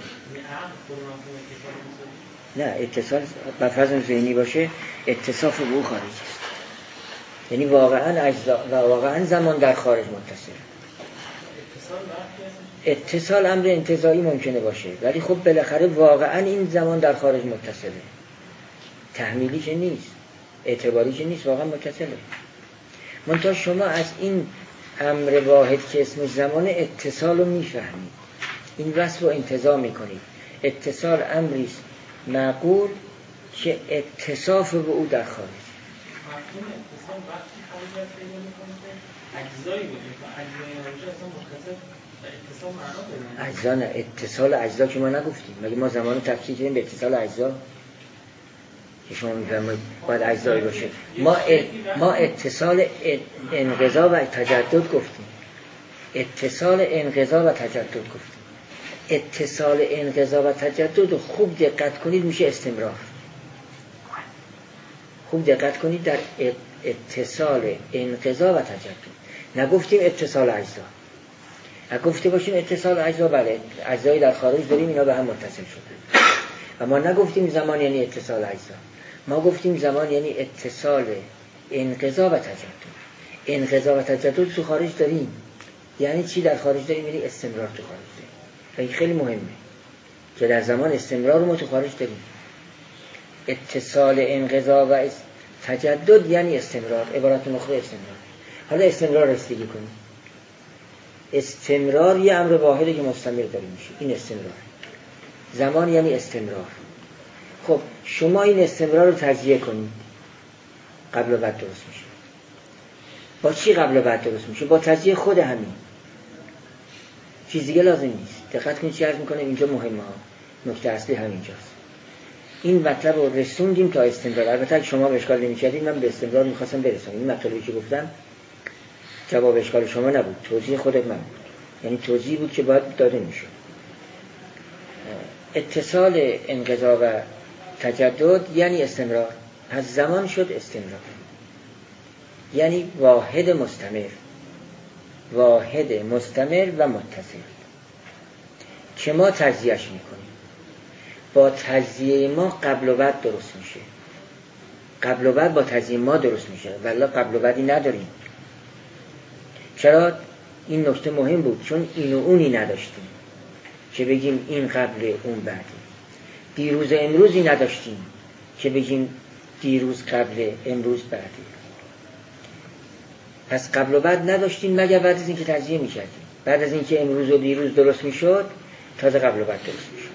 نه اتصال بر فرض ذهنی باشه اتصاف به او خارج است، یعنی واقعا اجزا و واقعا زمان در خارج متصل. اتصال امر انتزاعی ممکنه باشه، ولی خب بالاخره واقعا این زمان در خارج متصله. تحمیلی که نیست، اعتباری که نیست، واقعا متصله. منتها شما از این امر واحد که اسم زمان اتصال رو میفهمید، این وصف رو انتزاع میکنید. اتصال امریست معقول که اتصاف به او در خارج. مفهوم اتصال وقتی خارجیت پیدا میکنه که اجزایی بودیم و اجزایی نباشه اصلا متصل و اتصال معنا پیدا. اجزا نه، اتصال اجزا که ما نگفتیم. مگه ما زمان تفکیک کردیم به اتصال اجزا که شما میفرمایید باید اجزایی باشه. ما اتصال انقضا و تجدد گفتیم. اتصال انقضا و تجدد گفتیم. اتصال انقضا و تجدد خوب دقت کنید میشه استمرار. خوب دقت کنید در اتصال انقضا و تجدد. نگفتیم اتصال اجزا. گفته باشیم اتصال اجزا، بله اجزایی در خارج داریم اینا به هم متصل شدن. و ما نگفتیم زمان یعنی اتصال اجزا. ما گفتیم زمان یعنی اتصال انقضا و تجدد. انقضا و تجدد تو خارج داریم. یعنی چی در خارج داریم؟ یعنی استمرار تو خارج داریم. و این خیلی مهمه که در زمان استمرار رو ما تو خارج داریم. اتصال انقضا و تجدد یعنی استمرار. عبارت مخرج استمرار. حالا استمرار رسیدگی کنیم. استمرار یه امر واحده که مستمر داره میشه. این استمرار. زمان یعنی استمرار. خب شما این استمرار رو تجزیه کنید. قبل و بعد درست میشه. با چی قبل و بعد درست میشه؟ با تجزیه خود همین. چیز دیگه لازم نیست. دقت کنید چی عرض میکنم اینجا مهمه ها. نکته اصلی همینجاست. این مطلب رو رسوندیم تا استمرار. البته اگه شما به اشکال نمی‌کردید من به استمرار می‌خواستم برسونم. این مطلبی که گفتم جواب اشکال شما نبود، توضیح خود من بود. یعنی توضیح بود که باید داده میشد. اتصال انقضا و تجدد یعنی استمرار. از زمان شد استمرار. یعنی واحد مستمر. واحد مستمر و متصل. که ما تجزیهش میکنیم. با تجزیه ما قبل و بعد درست میشه. قبل و بعد با تجزیه ما درست میشه. والله قبل و بعدی نداریم. چرا؟ این نکته مهم بود، چون این و اونی نداشتیم که بگیم این قبل اون بعده. دیروز امروزی نداشتیم که بگیم دیروز قبل امروز بعده. پس قبل و بعد نداشتیم مگر بعد از اینکه تجزیه میکردیم. بعد از اینکه امروز و دیروز درست میشد تازه قبل و بعد درست میشد.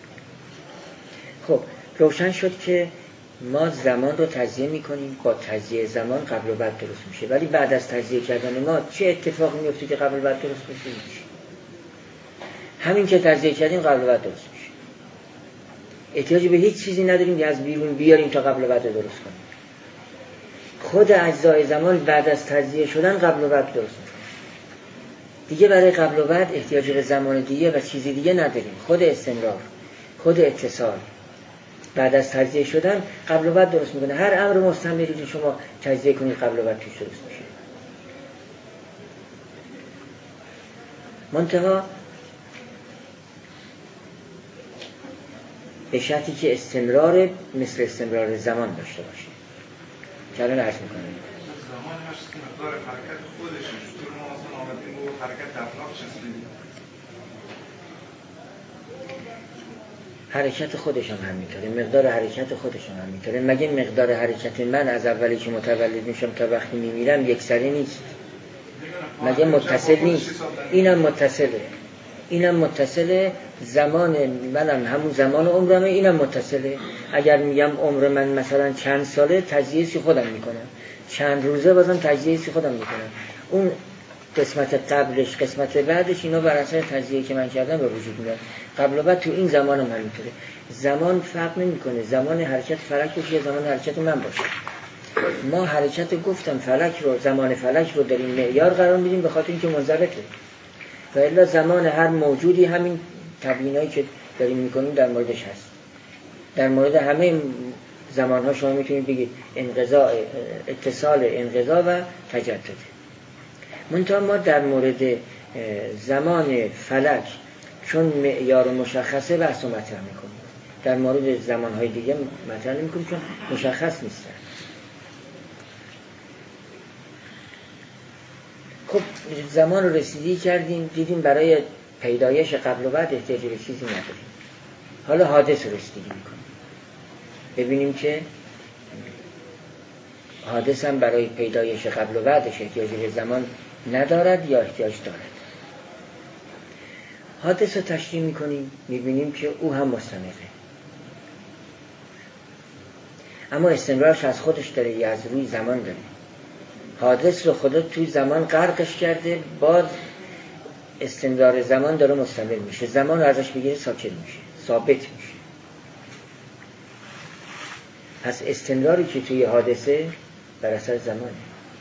خب روشن شد که ما زمان رو تجزیه میکنیم. با تجزیه زمان قبل و بعد درست میشه. ولی بعد از تجزیه کردن ما چه اتفاقی میفته که قبل و بعد درست میشه؟ همین که تجزیه کردیم قبل و بعد درست میشه. احتیاجی به هیچ چیزی نداریم که از بیرون بیاریم تا قبل و بعد درست کنیم. خود اجزای زمان بعد از تجزیه شدن قبل و بعد درست میشه. دیگه برای قبل و بعد احتیاجی به زمان دیگه و چیزی دیگه نداریم. خود استمرار، خود اتصال بعد از تجزیه شدن قبل و بعد درست میکنه. هر امر مستمری رو شما تجزیه کنید قبل و بعد توش درست میشه. منتها به شرطی که استمرار مثل استمرار زمان داشته باشه. که الان عرض میکنم زمان هست مقدار حرکت خودش چطور ما اصلا آمدیم و حرکت افلاک چسبیدیم. حرکت خودش هم همینطوره، مقدار حرکت خودش هم همینطوره. مگه مقدار حرکت من از اولی که متولد میشم تا وقتی میمیرم یک سره نیست؟ مگه متصل نیست؟ اینم متصله. زمان منم همون زمان عمرمه، اینم متصله. اگر میگم عمر من مثلا چند ساله، تجزیه سی خودم میکنم. چند روزه بازم تجزیه سی خودم میکنم. اون قسمت قبلش قسمت بعدش اینا بر اساس تجزیه که من کردم به وجود میاد. قبل و بعد تو این زمانم همینطوره. زمان فرق نمیکنه. زمان حرکت فلک باشه یا زمان حرکت من باشه. ما حرکت گفتم فلک رو، زمان فلک رو در این معیار قرار میدیم به خاطر اینکه منضبطه. و الا زمان هر موجودی همین تبیینایی که داریم میکنیم در موردش هست. در مورد همه زمانها شما میتونید بگید انقضاء، اتصال، انقضاء و تجدد. منتها ما در مورد زمان فلک چون معیار مشخصه بحث و مطرح میکنیم. در مورد زمانهای دیگه مطرح نمیکنیم چون مشخص نیستن. خب زمان رو رسیدگی کردیم، دیدیم برای پیدایش قبل و بعد احتیاج به چیزی نداریم. حالا حادث رو رسیدگی میکنیم، ببینیم که حادث هم برای پیدایش قبل و بعدش احتیاج به زمان ندارد یا احتیاج دارد. حادث رو تشریح میکنیم، میبینیم که او هم مستمره، اما استمرارش از خودش داره یا از روی زمان داره. حادث رو خدا توی زمان غرقش کرده، باز استمرار زمان داره مستمر میشه. زمان رو ازش بگیره ساکت میشه، ثابت میشه. پس استمراری که توی حادثه بر اساس زمانه.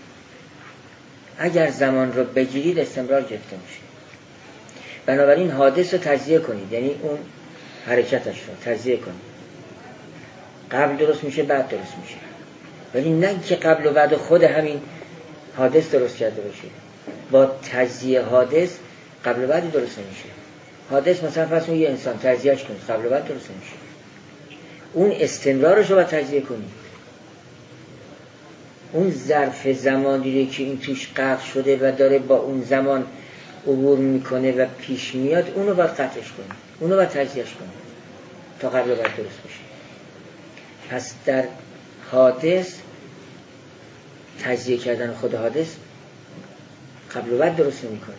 اگر زمان رو بگیرید استمرار گرفته میشه. بنابراین حادث رو تجزیه کنید، یعنی اون حرکتش رو تجزیه کنید. قبل درست میشه، بعد درست میشه، ولی نه که قبل و بعد خود همین حادث درست کرده باشه. با تجزیه حادث قبل و بعد درست نمیشه. حادث مثلا فرض کنید یه انسان تجزیهش کنید، قبل و بعد درست نمیشه. اون استمرارش رو باید تجزیه کنید. اون ظرف زمانی که این توش غرق شده و داره با اون زمان عبور میکنه و پیش میاد، اونو باید قطعش کنید، اونو باید تجزیهش کنید تا قبل و بعد درست بشه. پس در حادث تجزیه کردن خود حادث قبل و بعد درست نمیکنه،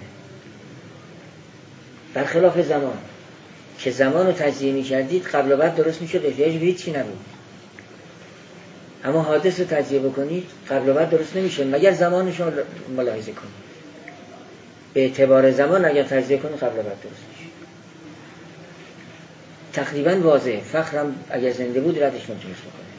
برخلاف زمان که زمان رو تجزیه میکردید قبل و بعد درست میشد، احتیاج به هیچی نبود. اما حادث رو تجزیه بکنید قبل و بعد درست نمیشه مگر زمانش رو ملاحظه کنید. به اعتبار زمان اگر تجزیه کنید قبل و بعد درست میشه. تقریبا واضحه. فخرم اگر زنده بود ردش میتونست بکنه.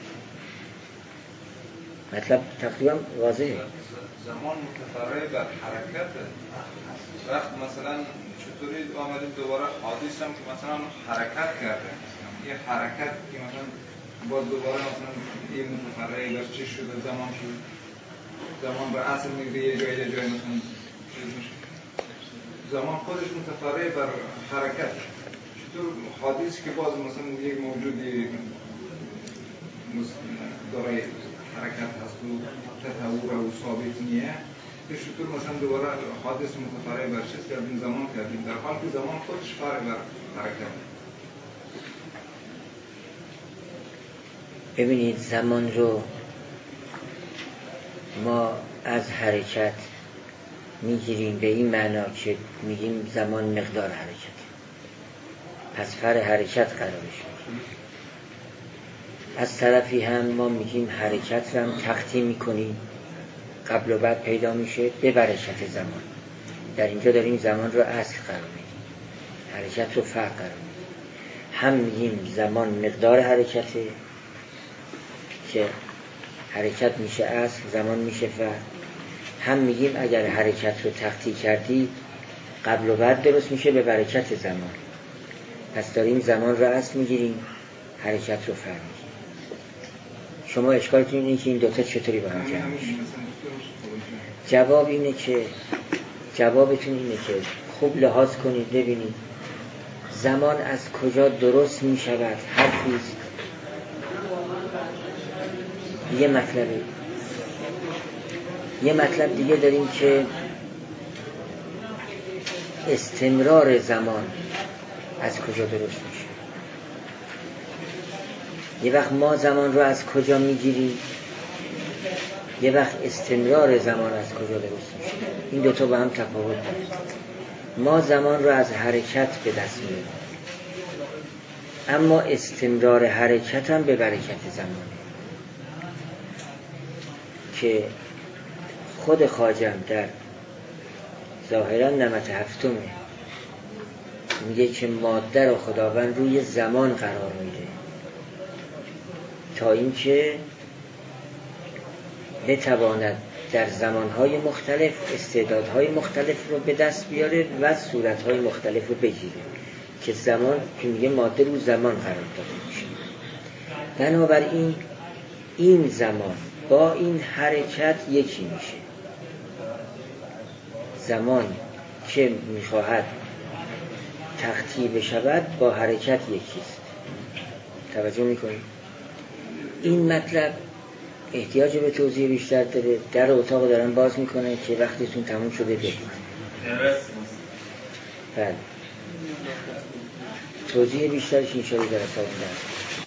مطلب تقریبا واضحه. زمان متفرع بر حرکت. وقت مثلا چطوری آمدیم دوباره حادث هم که مثلا حرکت کرده، یه حرکت که مثلا باز دوباره مثلا یه متفرعی بر چی شده، زمان شد، زمان بر اصل میگه یه جای مثلا چیز میشه. زمان خودش متفرع بر حرکت. چطور حادثی که باز مثلا یک موجودی دارای حرکت هست و تطور و ثابت نیه، چطور مثلا دوباره حادث متفرع بر چیز کردیم، زمان کردیم، در حال که زمان خودش فرع بر حرکت. ببینید زمان رو ما از حرکت میگیریم به این معنا که میگیم زمان مقدار حرکت، پس فرع حرکت قرارش میگیم. از طرفی هم ما میگیم حرکت رو هم تقطیع میکنیم، قبل و بعد پیدا میشه به برکت زمان. در اینجا داریم زمان رو اصل قرار میدیم، حرکت رو فرع قرار میدیم. هم میگیم زمان مقدار حرکته که حرکت میشه اصل، زمان میشه فرع. هم میگیم اگر حرکت رو تقطیع کردی قبل و بعد درست میشه به برکت زمان. پس داریم زمان رو اصل میگیریم، حرکت رو فهمید. شما اشکالتون اینه که این دوتا چطوری با هم جمع میشه. جوابتون اینه که خوب لحاظ کنید ببینید زمان از کجا درست می شود. حرفیست یه مطلب دیگه داریم که استمرار زمان از کجا درست میشه. یه وقت ما زمان رو از کجا میگیریم، یه وقت استمرار زمان از کجا درست میشه. این دوتا با هم تفاوت داره. ما زمان رو از حرکت به دست میاریم، اما استمرار حرکت هم به برکت زمانه که خود خواجه در ظاهرا نمط هفتمه میگه که ماده رو خداوند روی زمان قرار میده تا اینکه بتواند در زمانهای مختلف استعدادهای مختلف رو به دست بیاره و صورتهای مختلف رو بگیره که زمان که میگه ماده رو زمان قرار داده میشه. بنابراین این زمان با این حرکت یکی میشه. زمان که میخواهد تخطی بشود با حرکت یکیست. توجه میکنید؟ این مطلب احتیاج به توضیح بیشتر داره. در اتاق دارن باز میکنن که وقتتون تموم شده بگید. بله توضیح بیشترش انشاءالله در اتاق دارم.